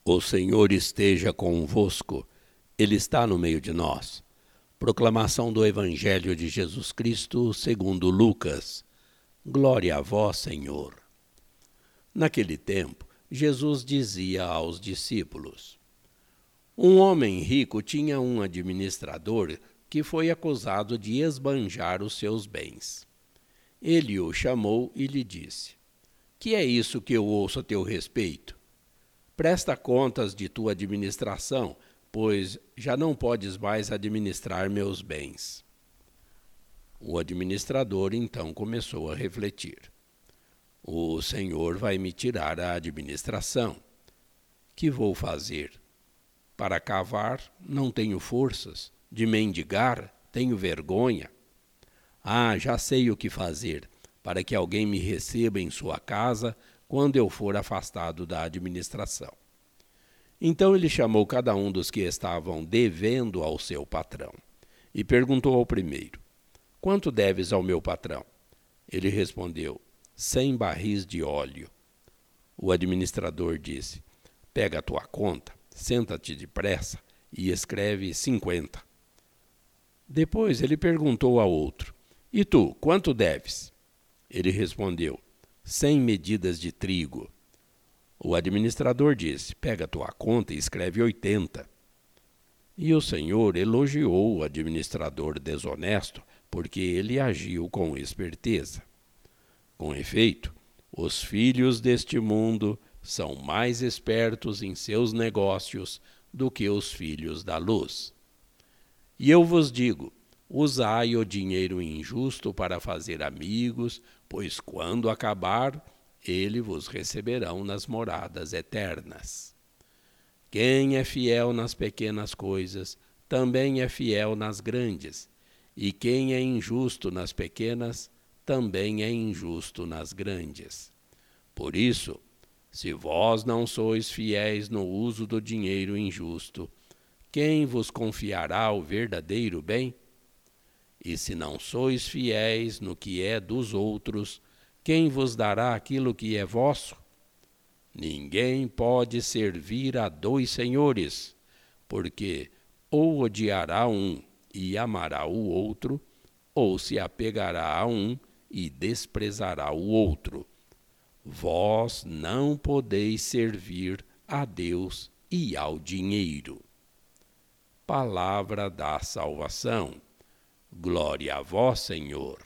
O Senhor esteja convosco, Ele está no meio de nós. Proclamação do Evangelho de Jesus Cristo segundo Lucas. Glória a vós, Senhor. Naquele tempo, Jesus dizia aos discípulos: Um homem rico tinha um administrador que foi acusado de esbanjar os seus bens. Ele o chamou e lhe disse: Que é isso que eu ouço a teu respeito? Presta contas de tua administração, pois já não podes mais administrar meus bens. O administrador então começou a refletir. O Senhor vai me tirar a administração. Que vou fazer? Para cavar, não tenho forças. De mendigar, tenho vergonha. Já sei o que fazer, para que alguém me receba em sua casa quando eu for afastado da administração. Então ele chamou cada um dos que estavam devendo ao seu patrão e perguntou ao primeiro: Quanto deves ao meu patrão? Ele respondeu: 100 barris de óleo. O administrador disse: Pega a tua conta, senta-te depressa e escreve 50. Depois ele perguntou ao outro: E tu, quanto deves? Ele respondeu: 100 medidas de trigo. O administrador disse: Pega a tua conta e escreve 80. E o Senhor elogiou o administrador desonesto, porque ele agiu com esperteza. Com efeito, os filhos deste mundo são mais espertos em seus negócios do que os filhos da luz. E eu vos digo: usai o dinheiro injusto para fazer amigos, pois quando acabar, ele vos receberão nas moradas eternas. Quem é fiel nas pequenas coisas, também é fiel nas grandes, e quem é injusto nas pequenas, também é injusto nas grandes. Por isso, se vós não sois fiéis no uso do dinheiro injusto, quem vos confiará o verdadeiro bem? E se não sois fiéis no que é dos outros, quem vos dará aquilo que é vosso? Ninguém pode servir a 2 senhores, porque ou odiará um e amará o outro, ou se apegará a um e desprezará o outro. Vós não podeis servir a Deus e ao dinheiro. Palavra da salvação. Glória a vós, Senhor.